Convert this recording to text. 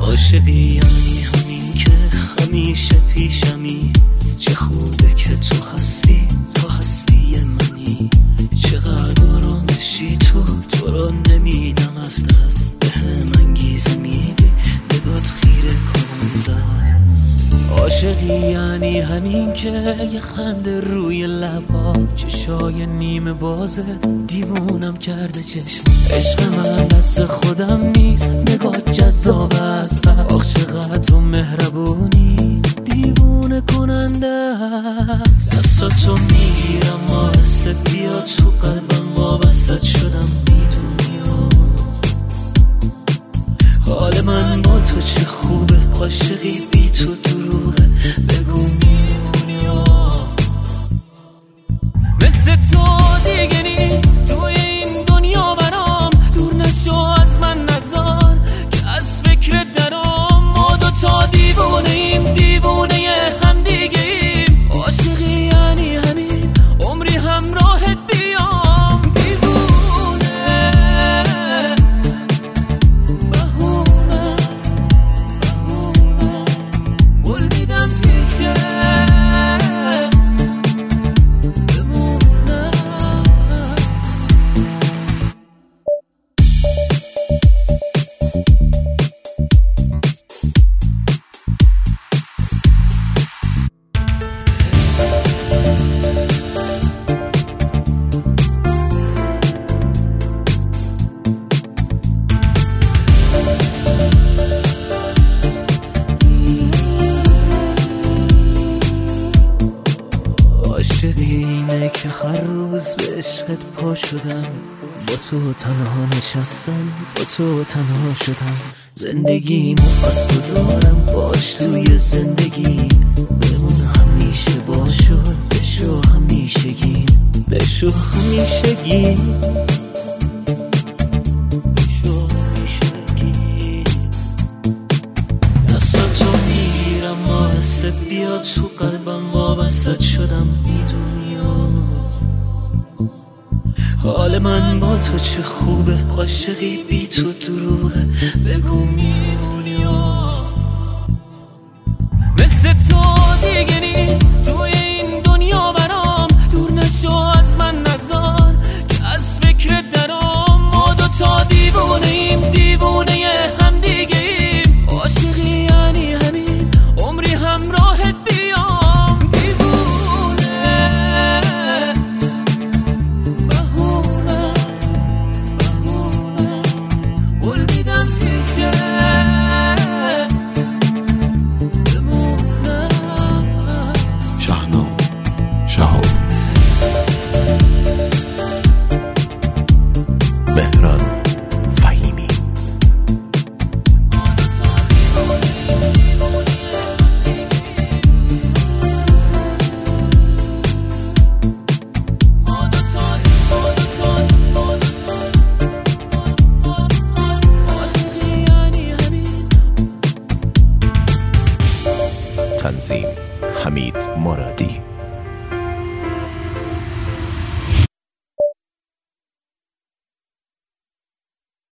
عاشقی یعنی همین که همیشه پیشمی، چه خوبه که تو هستی منی، چقدر آرامشی تو رو نمیدم از دست، بهم انگیزه میدی نگات خیره کننده است. عاشقی یعنی همین که یه خنده روی لبا، چشای نیمه بازه دیوونم کرده چشم، عشق من دست خودم نیست نگات جذاب است، آخ چقدر تو مهربونی دیوونه کننده است. دستاتو میگیرم آهسته بیا تو قلبم، وابسته شدم میدونی حال من با تو چه خوبه، عاشقی بی تو دروغه بگو میمونی مثل تو دیگه نیست توی این دنیا برام، دور نشو از من نزار که از فکر درام، ما دوتا دیوونه ایم دیوونه هم دیگه ایم، عاشقی یعنی همین عمری همراهت بیام، دیوونه بهونه قول میدم پیشت اینه که هر روز به عشقت پا شدم، با تو تنها نشستم با تو تنها شدم، زندگیمو از تو دارم باش توی زندگی، بمون همیشه باشو بشو همیشگی بشو همیشگی دستاتو میگیرم آهسته بیا تو قلبم، وابسته شدم میدونی حال من با تو چه خوبه، عاشقی بی تو دروغه بگو میمونی مثل تو دیگه نیست توی این دنیا برام، دور نشو از من نزار که از فکر درام، ما دوتا دیوونه ایم دیوونه هم دیگه ایم، عاشقی یعنی همین عمری همراهت بیام، دیوونه بهونه قول میدم پیشت بمونم. شهنام شهاب، مهران فهیمی. تنظیم حمید مرادی.